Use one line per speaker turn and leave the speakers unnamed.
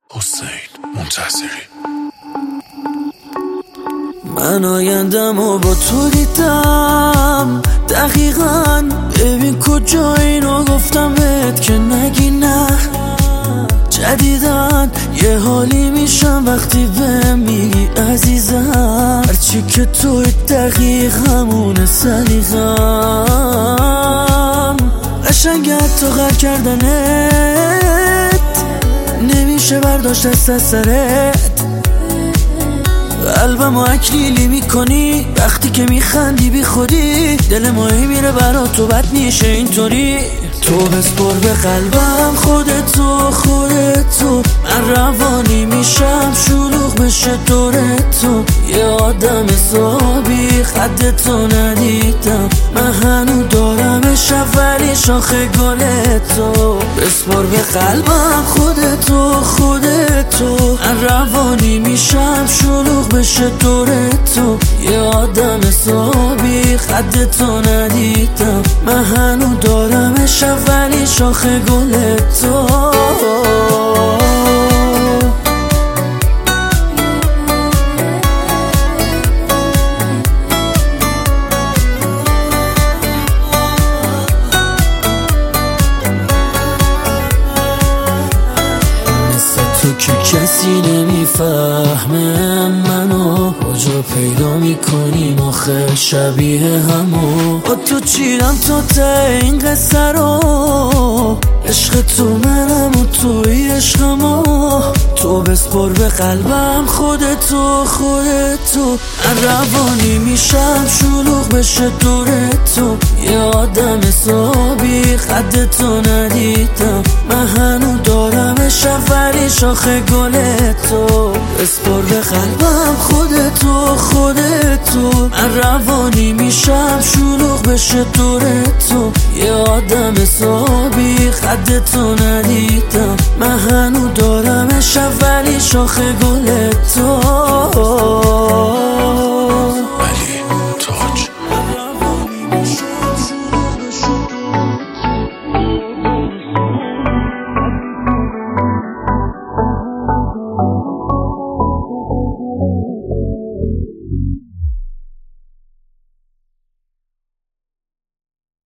حسین منتصری.
من آیندم و با تو دیدم دقیقاً، ببین کجا اینو گفتم بهت که نگی نه. جدیدن یه حالی میشم وقتی بهم میگی عزیزم، هرچی که توی دقیق همونه سلیقم. قشنگه حتی غر کردنت نمیشه برداشت از سرت. قلبمو اکلیلی میکنی وقتی که میخندی بی خودی، دل ماهی میره برا تو بد میشه اینطوری. تو بسپر به قلبم خودتو من روانی میشم شلوغ بشه دور تو. یه آدم حسابی خدتو ندیدم، من هنو دارمش اولی شاخ گلتو. بسپر به قلبم خودتو من روانی میشم شلوغ بشه دور تو. یه آدم حسابی خدتو ندیدم، من هنو دارمش اولی شاخ گلتو. تو که کسی نمیفهمه منو، کجا پیدا میکنیم آخه شبیه همو. با تو چیرم تا ته این قصه رو، عشق تو منم و توی عشقمو. تو بسپر به قلبم خودتو من روانی میشم شلوغ بشه دور تو. یه آدم حسابی خدتو ندیدم، من هنو دارمش اولی شاخ گلتو. بسپر به قلبم خودتو من روانی میشم شلوغ بشه دور تو. یه آدم حسابی خدتو ندیدم، من هنو دارمش اولی شاخ گلتو.